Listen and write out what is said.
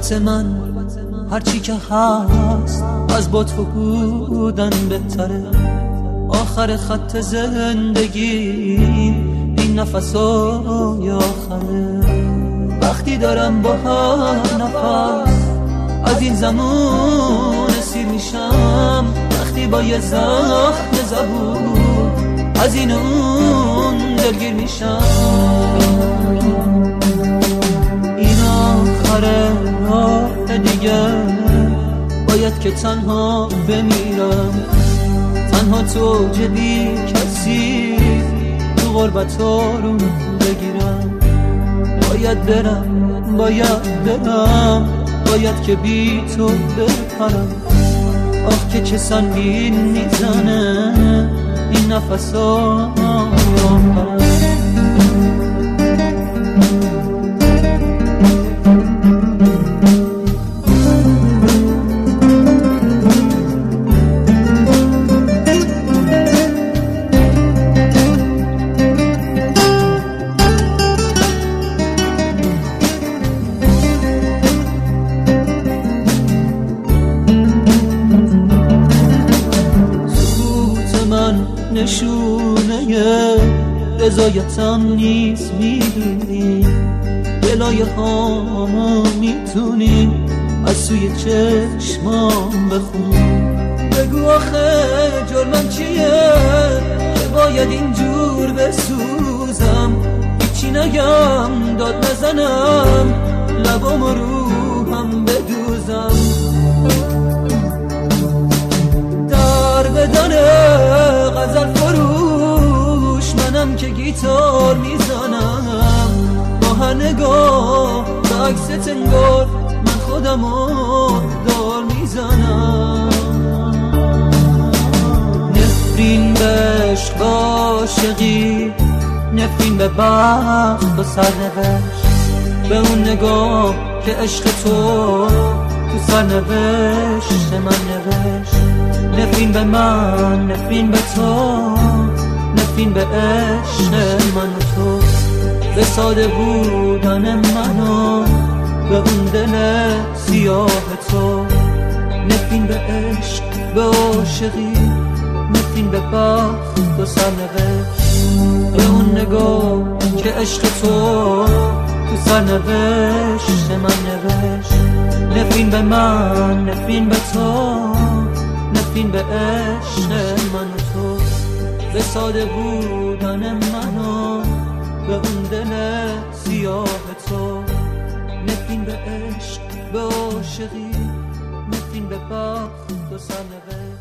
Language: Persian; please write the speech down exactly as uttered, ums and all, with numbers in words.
البته من هرچی که هست از با تو بودن بهتره. آخر خط زندگی این نفسای آخره. وقتی دارم با هر نفس از این زمان اسیر میشم، وقتی با یه زخم زبون از این اون دلگیر میشم. این آخره راه دیگه باید که تنها بمیرم، تنها تو جدی کسی تو غربت آروم بگیرم. باید برم باید برم باید که بی تو بپرم. آخ که چه سنگین میزنه این نفس آخرم. نشونه رضایتم نیست میدونی، دلای هامو میتونی از سوی چشمام بخونی. بگو آخه جرمم چیه که باید اینجور بسوزم؟ هیچی نگم داد نزنم لبام و روحم بدوزم. در بدنه غزل فروش منم که گیتار میزنم، با هر نگاه به عکست انگار من خودمو دار میزنم. نفرین به عشق و عاشقی، نفرین به بخت و سرنوشت، به اون نگاه که عشق تو تو سرنوشت من نوشت. نفرین به من نفرین به تو، نفرین به عشق من و تو، به ساده بودن منو به اون دل سیاه تو. نفرین به عشق به عاشقی، نفرین به بخت و سرنوشت، به اون نگاه که عشق تو تو سرنوشت من نوشت. نفرین به من نفرین به تو، نفرین به عشق من و تو، به ساده بودن منو به اون دل سیاه تو. نفرین به عشق به عاشقی، نفرین به بخت و سرنوشت.